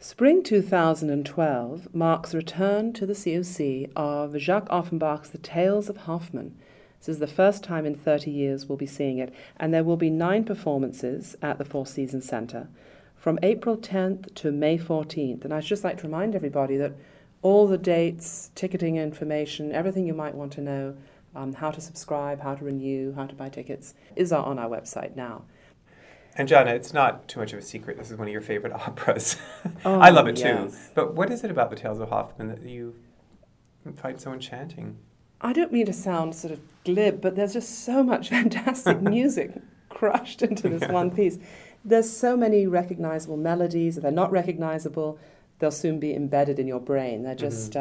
Spring 2012 marks return to the COC of Jacques Offenbach's The Tales of Hoffmann. This is the first time in 30 years we'll be seeing it, and there will be 9 performances at the Four Seasons Centre from April 10th to May 14th. And I'd just like to remind everybody that all the dates, ticketing information, everything you might want to know, how to subscribe, how to renew, how to buy tickets, is on our website now. And Jana, it's not too much of a secret. This is one of your favorite operas. Oh, I love it too. yes. But what is it about The Tales of Hoffmann that you find so enchanting? I don't mean to sound sort of glib, but there's just so much fantastic music crushed into this one piece. There's so many recognizable melodies. If they're not recognizable, they'll soon be embedded in your brain. They're just,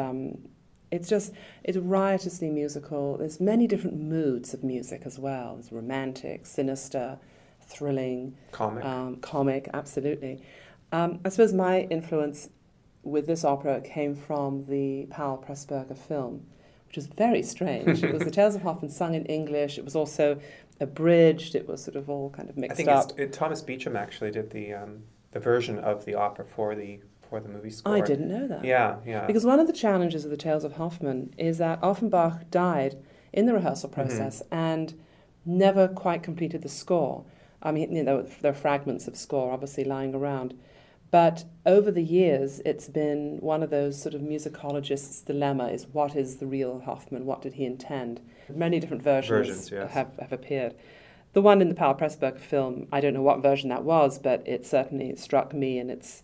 it's riotously musical. There's many different moods of music as well. There's romantic, sinister, thrilling, comic, absolutely. I suppose my influence with this opera came from the Powell Pressburger film, which was very strange. It was The Tales of Hoffmann sung in English. It was also abridged. It was sort of all kind of mixed up. I think Thomas Beecham actually did the version of the opera for the movie score. I didn't know that. Yeah. Because one of the challenges of The Tales of Hoffmann is that Offenbach died in the rehearsal process and never quite completed the score. I mean, there are fragments of score obviously lying around. But over the years, it's been one of those sort of musicologists' dilemma is what is the real Hoffmann? What did he intend? Many different versions yes. have appeared. The one in the Powell Pressburger film, I don't know what version that was, but it certainly struck me, and it's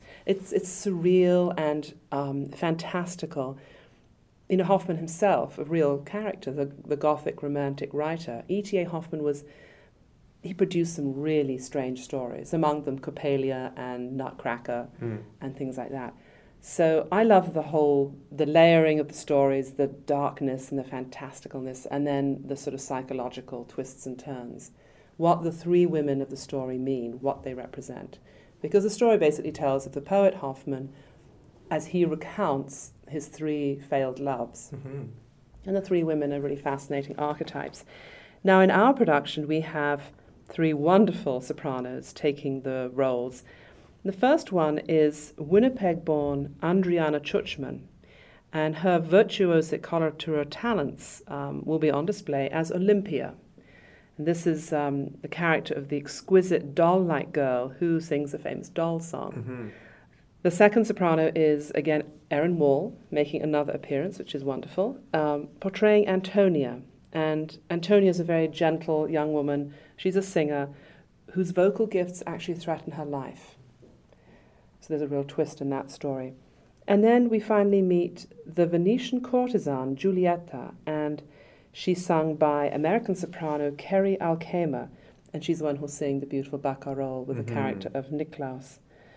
surreal and fantastical. You know, Hoffmann himself, a real character, the Gothic romantic writer, E.T.A. Hoffmann he produced some really strange stories, among them Coppelia and Nutcracker and things like that. So I love the layering of the stories, the darkness and the fantasticalness, and then the sort of psychological twists and turns. What the 3 women of the story mean, what they represent. Because the story basically tells of the poet Hoffmann as he recounts his 3 failed loves. Mm-hmm. And the 3 women are really fascinating archetypes. Now in our production we have 3 wonderful sopranos taking the roles. The first one is Winnipeg-born Andriana Chutchman, and her virtuosic coloratura talents will be on display as Olympia. And this is the character of the exquisite doll-like girl who sings the famous doll song. Mm-hmm. The second soprano is, again, Erin Wall, making another appearance, which is wonderful, portraying Antonia. And Antonia is a very gentle young woman. She's a singer whose vocal gifts actually threaten her life. So there's a real twist in that story. And then we finally meet the Venetian courtesan, Giulietta, and she's sung by American soprano Kerry Alkema, and she's the one who'll sing the beautiful Barcarolle with the character of Niklaus.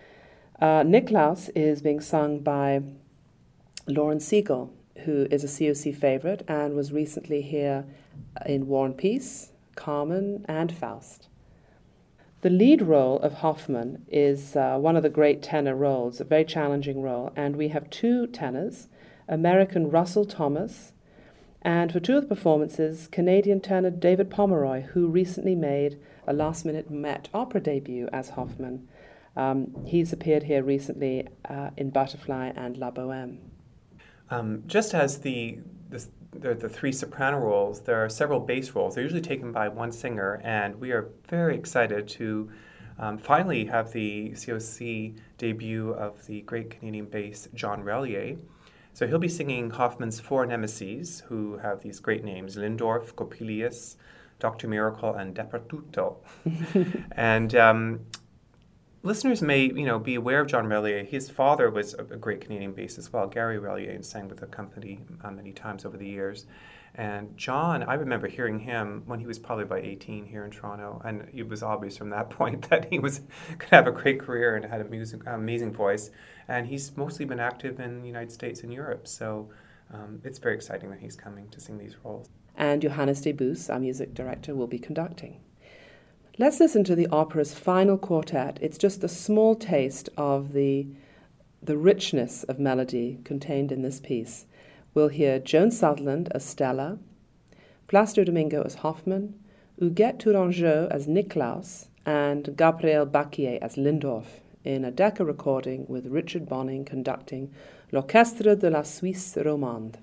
Niklaus is being sung by Lauren Siegel, who is a COC favorite and was recently here in War and Peace, Carmen, and Faust. The lead role of Hoffmann is one of the great tenor roles, a very challenging role, and we have 2 tenors, American Russell Thomas, and for 2 of the performances, Canadian tenor David Pomeroy, who recently made a last-minute Met Opera debut as Hoffmann. He's appeared here recently in Butterfly and La Bohème. Just as the 3 soprano roles, there are several bass roles. They're usually taken by one singer, and we are very excited to finally have the COC debut of the great Canadian bass John Relier. So he'll be singing Hoffmann's 4 nemesis, who have these great names, Lindorf, Coppelius, Dr. Miracle, and Dappertutto. And listeners may, be aware of John Relier. His father was a great Canadian bass as well, Gary Relier, and sang with the company many times over the years. And John, I remember hearing him when he was probably about 18 here in Toronto, and it was obvious from that point that he was going to have a great career and had an amazing voice. And he's mostly been active in the United States and Europe, so it's very exciting that he's coming to sing these roles. And Johannes de Boos, our music director, will be conducting. Let's listen to the opera's final quartet. It's just a small taste of the richness of melody contained in this piece. We'll hear Joan Sutherland as Stella, Plácido Domingo as Hoffmann, Huguette Tourangeau as Niklaus, and Gabriel Bacquier as Lindorf in a Decca recording with Richard Bonning conducting L'Orchestre de la Suisse Romande.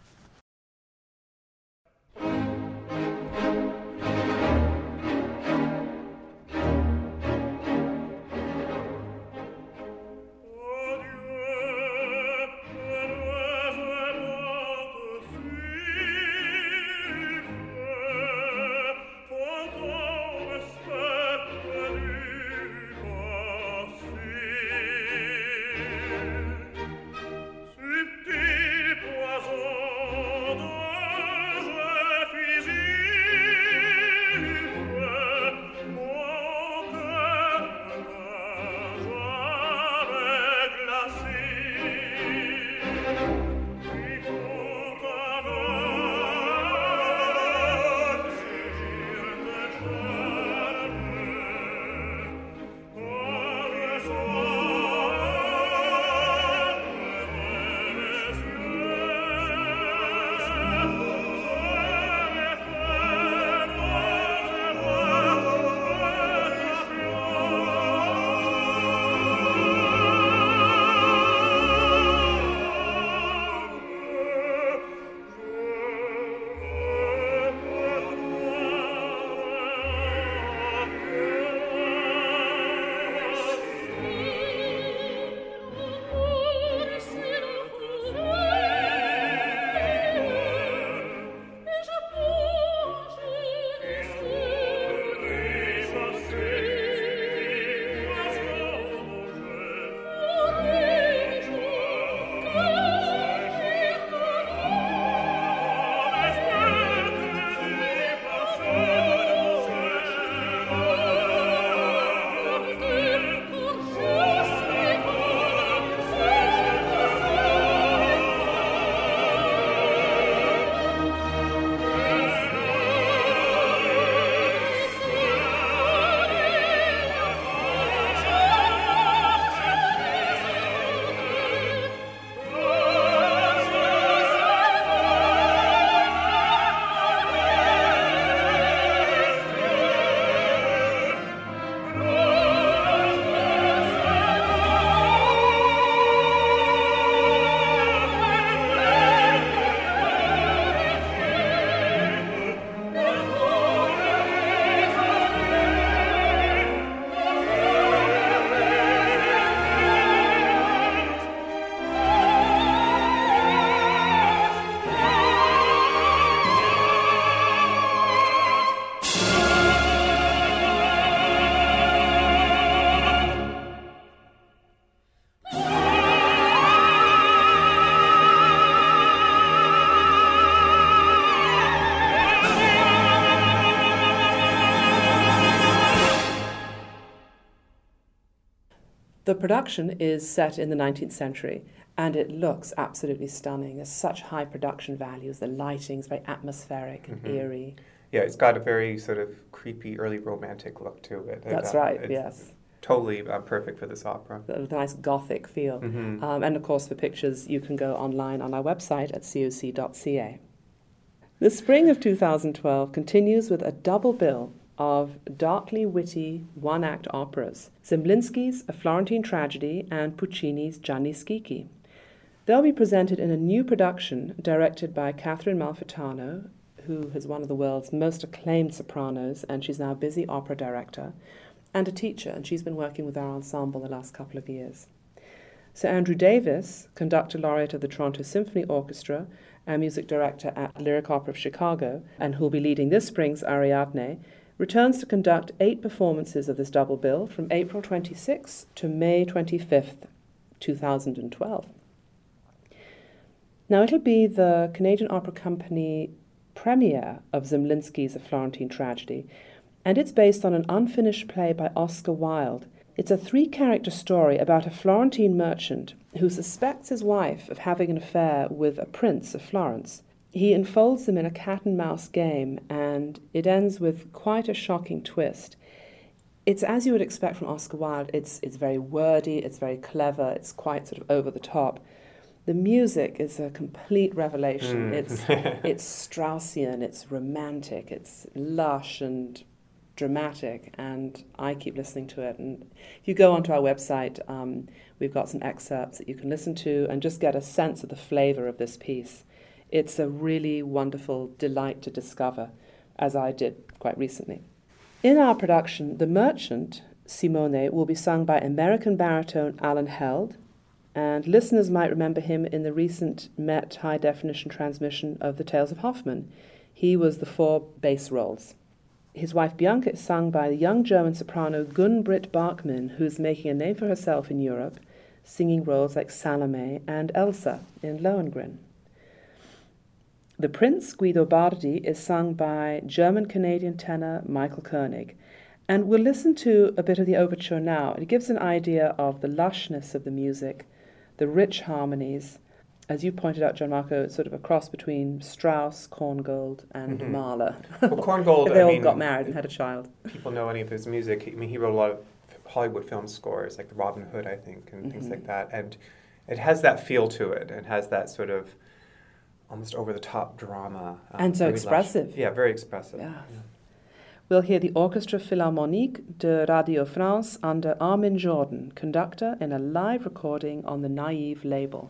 The production is set in the 19th century, and it looks absolutely stunning. There's such high production values. The lighting's very atmospheric and eerie. Yeah, it's got a very sort of creepy, early romantic look to it. That's right, yes. Totally perfect for this opera. With a nice gothic feel. And of course, for pictures, you can go online on our website at coc.ca. The spring of 2012 continues with a double bill of darkly witty one-act operas, Zemlinsky's A Florentine Tragedy and Puccini's Gianni Schicchi. They'll be presented in a new production directed by Catherine Malfitano, who is one of the world's most acclaimed sopranos, and she's now a busy opera director, and a teacher, and she's been working with our ensemble the last couple of years. Sir Andrew Davis, conductor laureate of the Toronto Symphony Orchestra and music director at Lyric Opera of Chicago, and who'll be leading this spring's Ariadne, returns to conduct 8 performances of this double bill from April 26th to May 25th, 2012. Now, it'll be the Canadian Opera Company premiere of Zemlinsky's A Florentine Tragedy, and it's based on an unfinished play by Oscar Wilde. It's a 3-character story about a Florentine merchant who suspects his wife of having an affair with a prince of Florence. He enfolds them in a cat-and-mouse game, and it ends with quite a shocking twist. It's as you would expect from Oscar Wilde. It's very wordy, it's very clever, it's quite sort of over the top. The music is a complete revelation. It's Straussian, it's romantic, it's lush and dramatic, and I keep listening to it. And if you go onto our website, we've got some excerpts that you can listen to and just get a sense of the flavour of this piece. It's a really wonderful delight to discover, as I did quite recently. In our production, The Merchant, Simone, will be sung by American baritone Alan Held, and listeners might remember him in the recent Met high-definition transmission of The Tales of Hoffmann. He was the 4 bass roles. His wife Bianca is sung by the young German soprano Gun-Britt Bachmann, who's making a name for herself in Europe, singing roles like Salome and Elsa in Lohengrin. The Prince, Guido Bardi, is sung by German-Canadian tenor Michael Koenig. And we'll listen to a bit of the overture now. It gives an idea of the lushness of the music, the rich harmonies. As you pointed out, Gianmarco, it's sort of a cross between Strauss, Korngold, and Mahler. Well, Korngold, they all got married and had a child. People know any of his music. I mean, he wrote a lot of Hollywood film scores, like the Robin Hood, I think, and things like that. And it has that feel to it, and has that sort of almost over-the-top drama. And so expressive. Yeah, very expressive. Yeah. We'll hear the Orchestra Philharmonique de Radio France under Armin Jordan, conductor, in a live recording on the Naive label.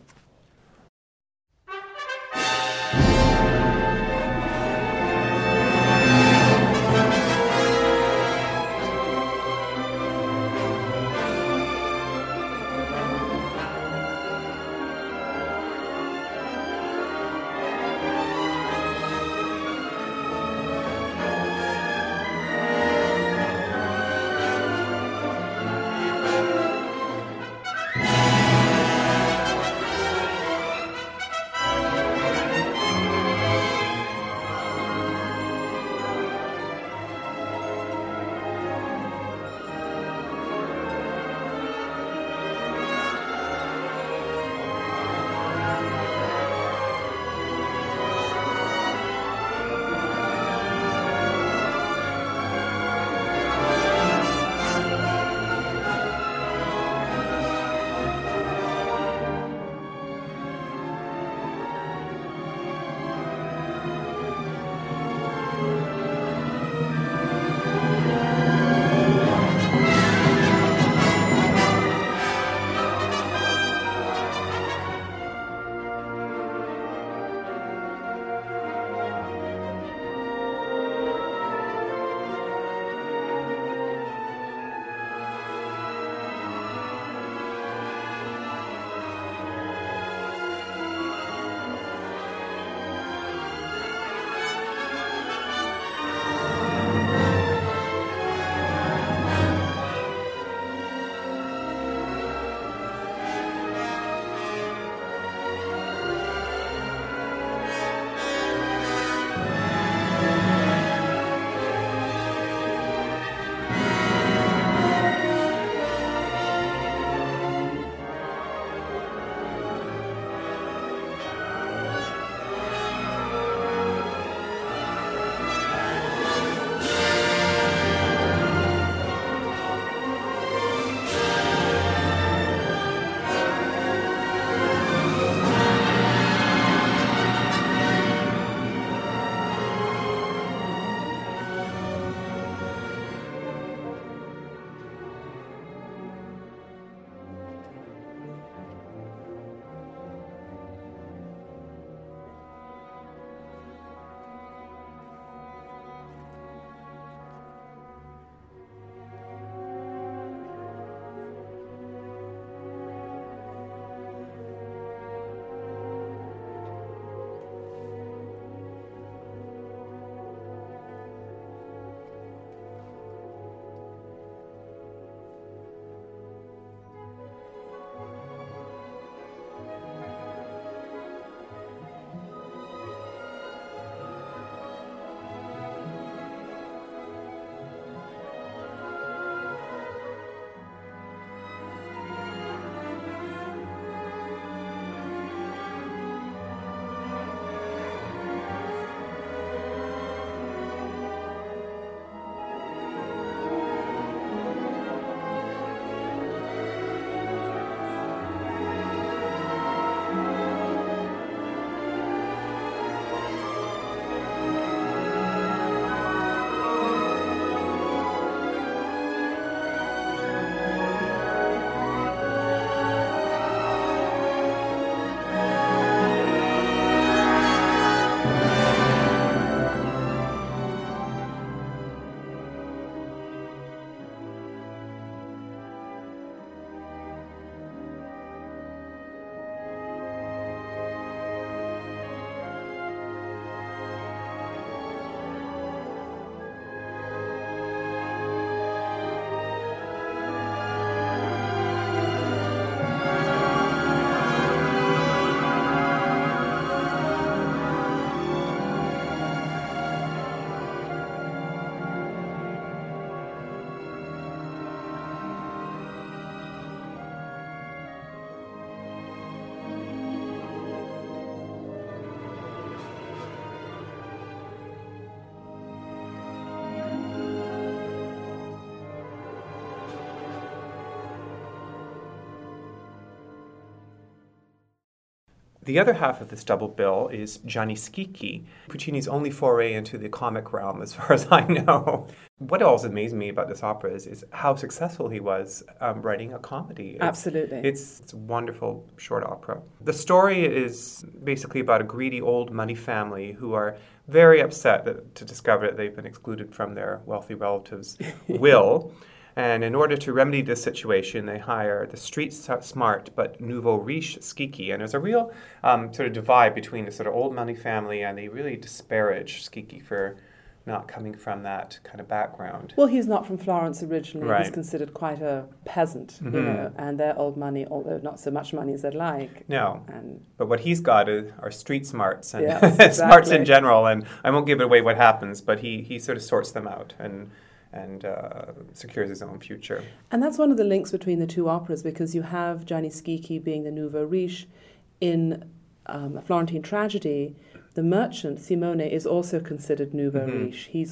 The other half of this double bill is Gianni Schicchi, Puccini's only foray into the comic realm, as far as I know. What also amazed me about this opera is how successful he was writing a comedy. Absolutely. It's a wonderful short opera. The story is basically about a greedy old money family who are very upset to discover that they've been excluded from their wealthy relatives' will. And in order to remedy this situation, they hire the street-smart but nouveau riche Schicchi. And there's a real sort of divide between the sort of old money family, and they really disparage Schicchi for not coming from that kind of background. Well, he's not from Florence originally. Right. He's considered quite a peasant, and they're old money, although not so much money as they'd like. No, and but what he's got are street smarts and yes, exactly. smarts in general. And I won't give it away what happens, but he sort of sorts them out and secures his own future. And that's one of the links between the two operas, because you have Gianni Schicchi being the nouveau riche. In A Florentine Tragedy, the merchant, Simone, is also considered nouveau riche. He's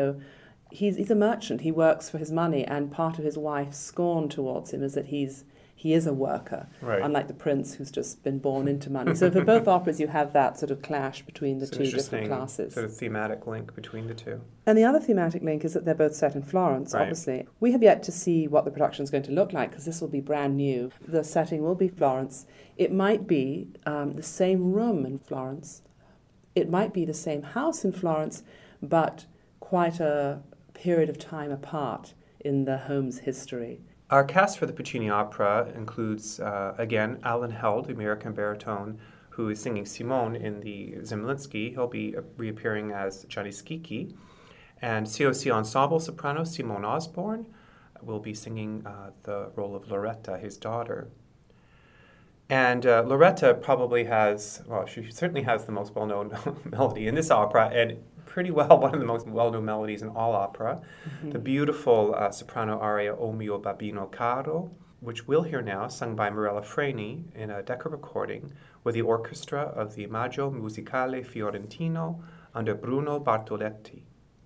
a merchant. He works for his money, and part of his wife's scorn towards him is that he is a worker, right. Unlike the prince who's just been born into money. So for both operas, you have that sort of clash between the two different classes. Sort of thematic link between the two. And the other thematic link is that they're both set in Florence, right. Obviously. We have yet to see what the production is going to look like, because this will be brand new. The setting will be Florence. It might be the same room in Florence. It might be the same house in Florence, but quite a period of time apart in the home's history. Our cast for the Puccini opera includes, again, Alan Held, the American baritone, who is singing Simone in the Zemlinsky. He'll be reappearing as Gianni Schicchi. And COC Ensemble soprano Simone Osborne will be singing the role of Loretta, his daughter. And Loretta probably she certainly has the most well-known melody in this opera, and pretty well one of the most well-known melodies in all opera. The beautiful soprano aria O mio babbino caro, which we'll hear now, sung by Mirella Freni in a Decca recording with the orchestra of the Maggio Musicale Fiorentino under Bruno Bartoletti.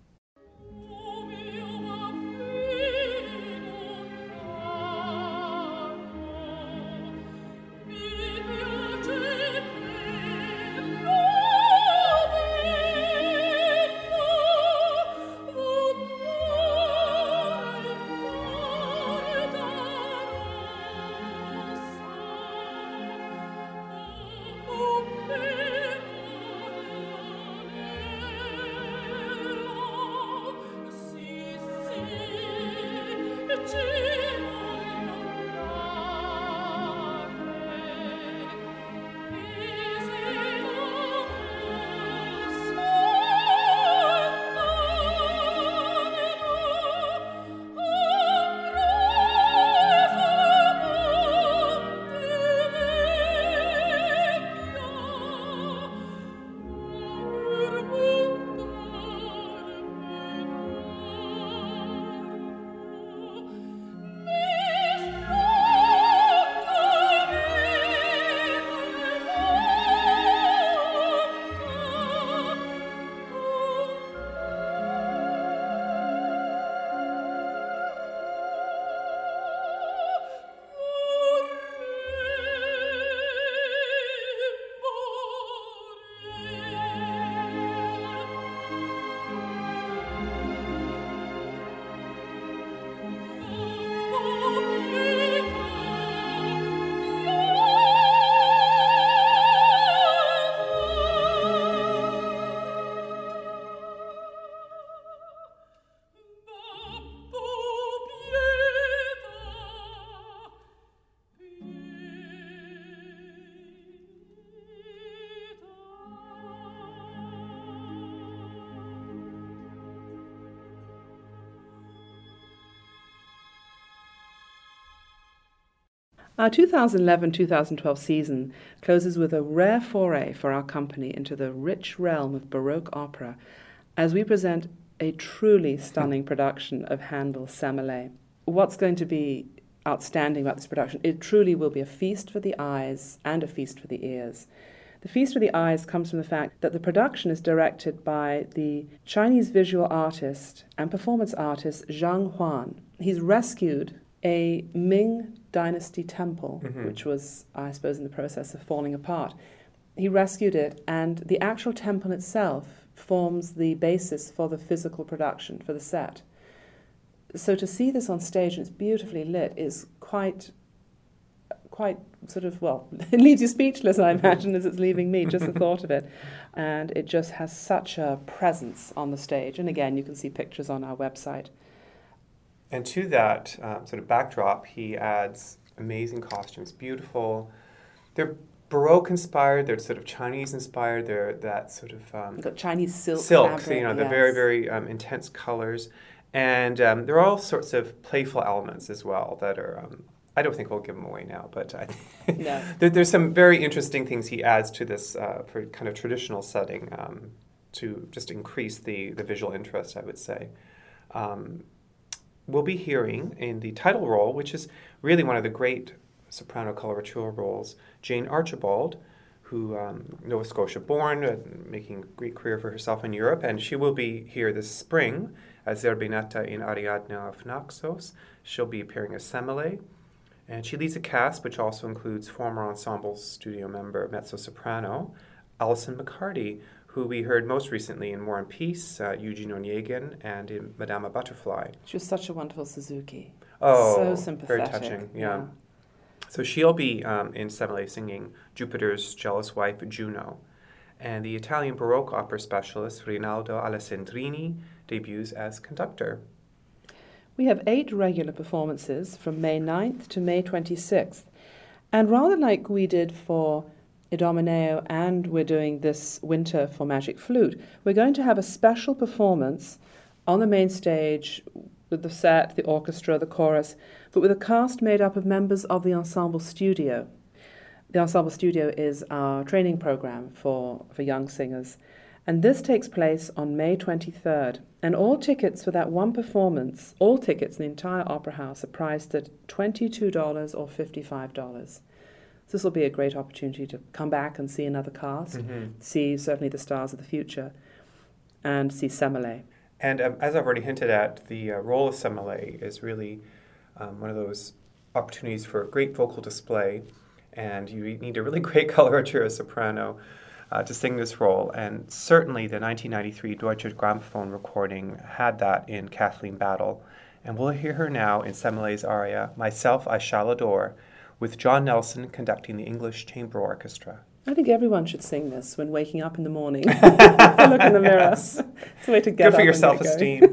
Our 2011-2012 season closes with a rare foray for our company into the rich realm of Baroque opera as we present a truly stunning production of Handel's Semele. What's going to be outstanding about this production? It truly will be a feast for the eyes and a feast for the ears. The feast for the eyes comes from the fact that the production is directed by the Chinese visual artist and performance artist Zhang Huan. He's rescued a Ming Dynasty temple, which was, I suppose, in the process of falling apart. he rescued it, and the actual temple itself forms the basis for the physical production, for the set. So to see this on stage and it's beautifully lit is quite sort of, well, it leaves you speechless, I imagine, as it's leaving me, just the thought of it. And it just has such a presence on the stage. And again, you can see pictures on our website. And to that sort of backdrop, he adds amazing costumes, beautiful. They're Baroque inspired, they're sort of Chinese inspired, they're that sort of... You've got Chinese silk fabric, so, the very, very intense colors. And there are all sorts of playful elements as well that are... I don't think we'll give them away now, but no. There's some very interesting things he adds to this for kind of traditional setting to just increase the visual interest, I would say. We'll be hearing in the title role, which is really one of the great soprano coloratura roles, Jane Archibald, who Nova Scotia born, making a great career for herself in Europe, and she will be here this spring as Zerbinetta in Ariadne of Naxos. She'll be appearing as Semele. And she leads a cast which also includes former ensemble studio member mezzo-soprano Alison McCarty, who we heard most recently in War and Peace, Eugene Onegin, and in Madama Butterfly. She was such a wonderful Suzuki. Oh, so sympathetic. Very touching, yeah. So she'll be in Semele singing Jupiter's jealous wife, Juno. And the Italian Baroque opera specialist, Rinaldo Alessandrini, debuts as conductor. We have 8 regular performances from May 9th to May 26th. And rather like we did for Idomeneo and we're doing this winter for Magic Flute, we're going to have a special performance on the main stage with the set, the orchestra, the chorus, but with a cast made up of members of the Ensemble Studio. The Ensemble Studio is our training program for young singers. And this takes place on May 23rd. And all tickets for that one performance, all tickets in the entire Opera House, are priced at $22 or $55. So this will be a great opportunity to come back and see another cast, see certainly the stars of the future, and see Semele. And as I've already hinted at, the role of Semele is really one of those opportunities for a great vocal display, and you need a really great coloratura soprano to sing this role, and certainly the 1993 Deutsche Grammophon recording had that in Kathleen Battle. And we'll hear her now in Semele's aria, Myself I Shall Adore, with John Nelson conducting the English Chamber Orchestra. I think everyone should sing this when waking up in the morning. Look in the mirror. It's a way to get Good for up your and self-esteem.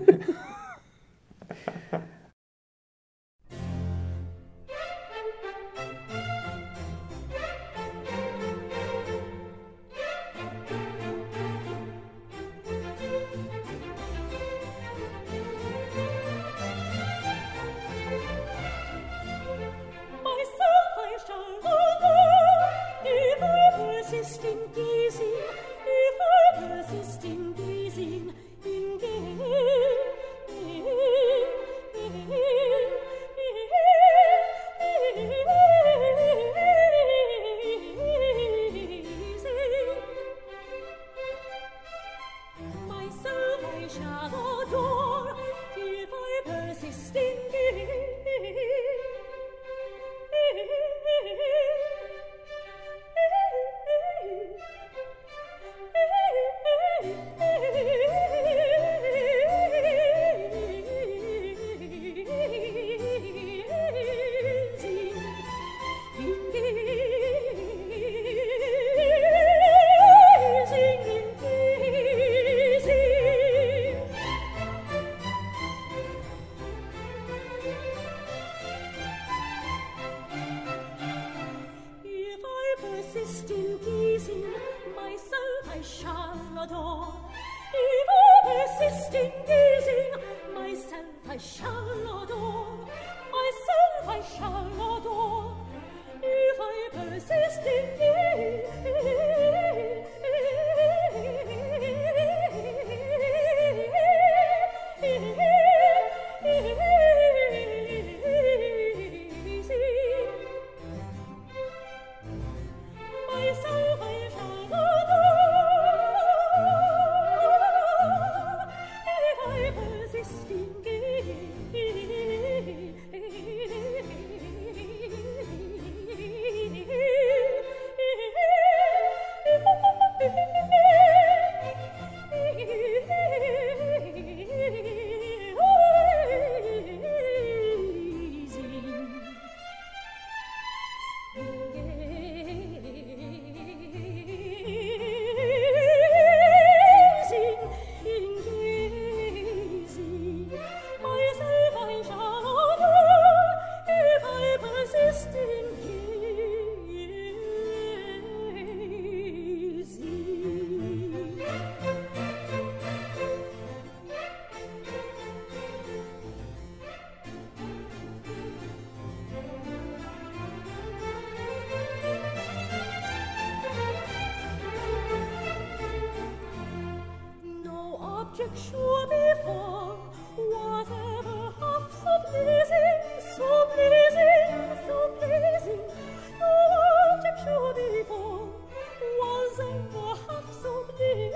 picture before was ever half so pleasing, so pleasing, so pleasing. No picture before was ever half so pleasing.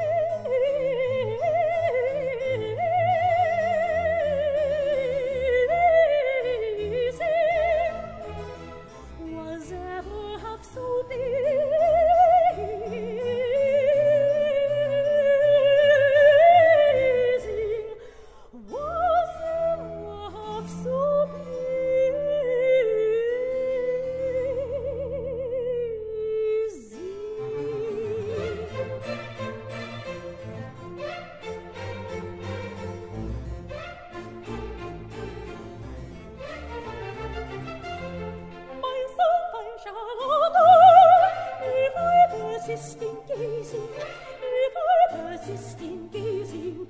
Was ever half so pleasing. Was ever half so persist in gazing, if I persist in gazing,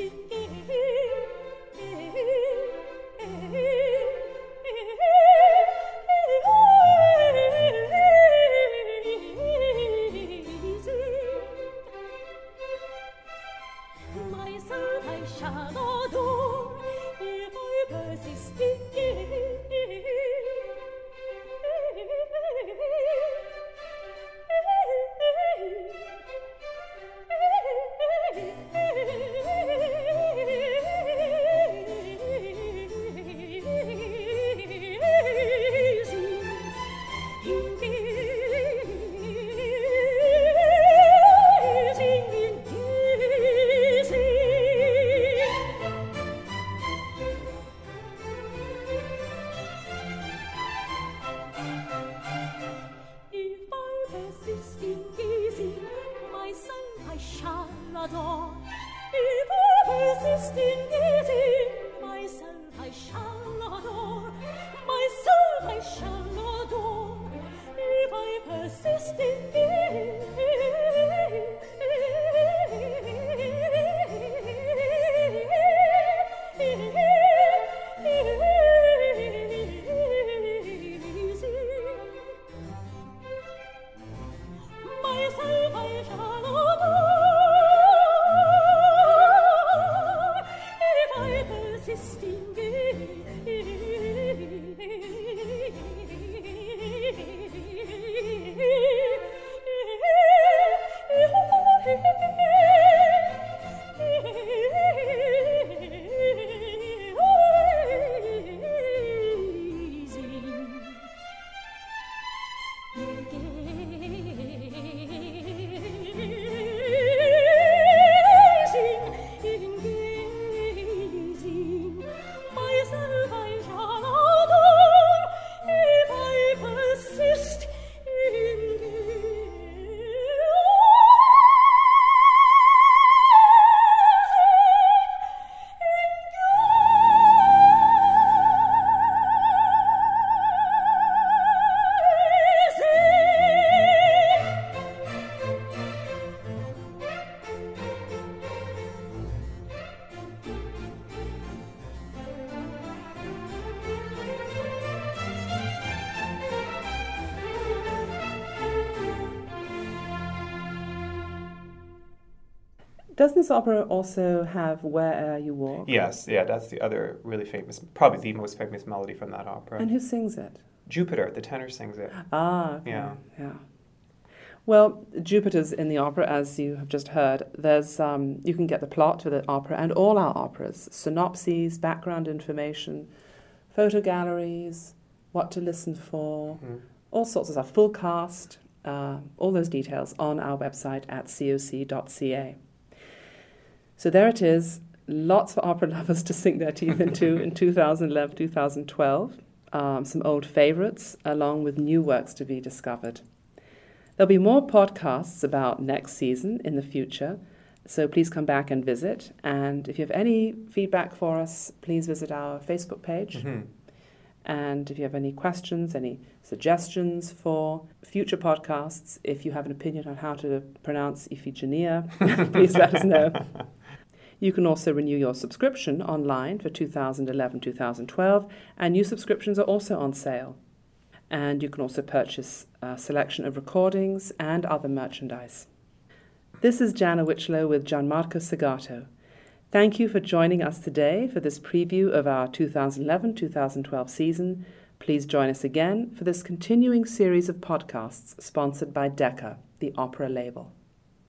myself I shall adore, if I persist in gazing. If I persist in gazing, myself I shall adore, myself I shall adore. If I persist in gazing, myself I shall adore. Persisting Doesn't this opera also have Where'er You Walk? Yes, yeah, that's the other really famous, probably the most famous melody from that opera. And who sings it? Jupiter, the tenor, sings it. Ah, okay. Yeah. Well, Jupiter's in the opera, as you have just heard. There's you can get the plot to the opera and all our operas, synopses, background information, photo galleries, what to listen for, all sorts of stuff, full cast, all those details on our website at coc.ca. So there it is, lots for opera lovers to sink their teeth into in 2011, 2012. Some old favourites, along with new works to be discovered. There'll be more podcasts about next season in the future, so please come back and visit. And if you have any feedback for us, please visit our Facebook page. Mm-hmm. And if you have any questions, any suggestions for future podcasts, if you have an opinion on how to pronounce Iphigenia, please let us know. You can also renew your subscription online for 2011-2012, and new subscriptions are also on sale. And you can also purchase a selection of recordings and other merchandise. This is Jana Wichlow with Gianmarco Segato. Thank you for joining us today for this preview of our 2011-2012 season. Please join us again for this continuing series of podcasts sponsored by Decca, the opera label.